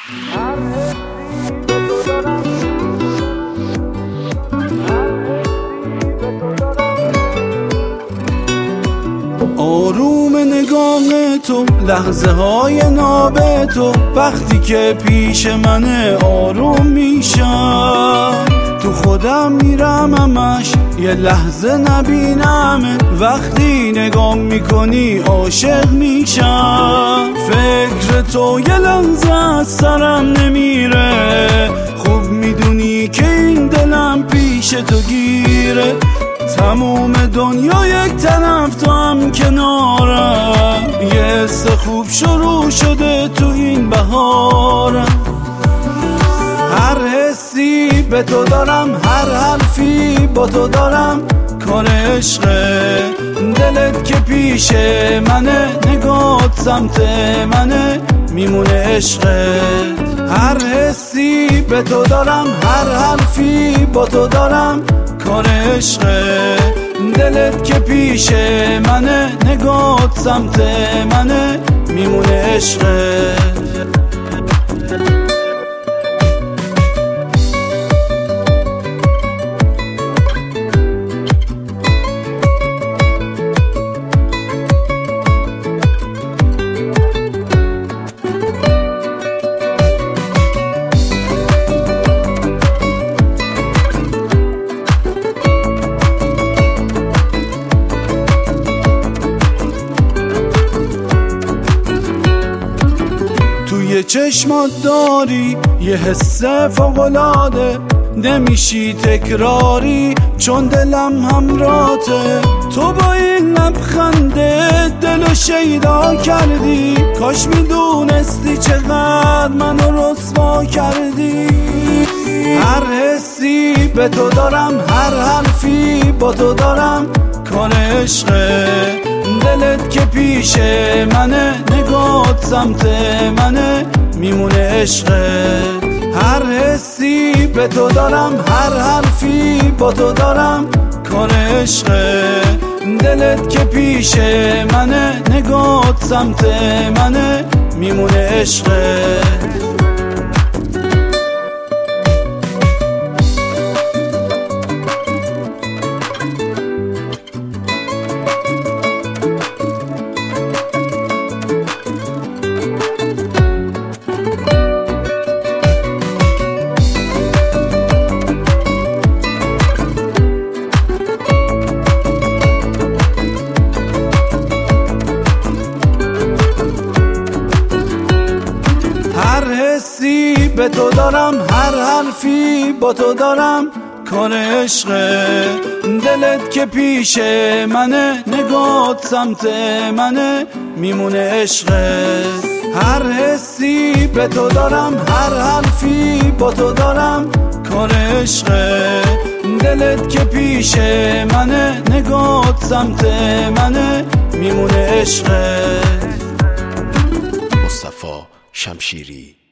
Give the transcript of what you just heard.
آروم نگاه تو، لحظه های ناب تو، وقتی که پیش منه آروم میشم. تو خودم میرم همش یه لحظه نبینم، وقتی نگاه میکنی عاشق میشم. فکر تو یه لحظه از سرم نمیره، خوب میدونی که این دلم پیش تو گیره. تموم دنیا یک طرف، تو هم کنارم، یه حس خوب شروع شده تو این بهارم. هر حسی به تو دارم، هر حرفی با تو دارم، کار عشقه. دلت که پیش منه، نگات سمت منه، میمونه عشقت. هر حسی به تو دارم، هر حرفی با تو دارم، کار عشقه. دلت که پیش منه، نگات سمت منه، میمونه عشقت. توی چشمات داری یه حس فوق‌العاده، نمیشی تکراری چون دلم همراته. تو با این لبخنده دلو شیدا کردی، کاش میدونستی چقدر منو رسوا کردی. هر حسی به تو دارم، هر حرفی با تو دارم، کار عشقه. دلت که پیش منه، نگات سمت منه، میمونه عشقت. هر حسی به تو دارم، هر حرفی با تو دارم، کار عشقه. دلت که پیش منه، نگات سمت منه، میمونه عشقت. هر حسی به تو دارم، هر حرفی با تو دارم، کار عشقه. دلت که پیش منه، نگات سمت منه، میمونه عشقت. هر حسی به تو دارم، هر حرفی با تو دارم، کار عشقه. دلت که پیش منه، نگات سمت منه، میمونه عشقت. مصطفی شمشیری.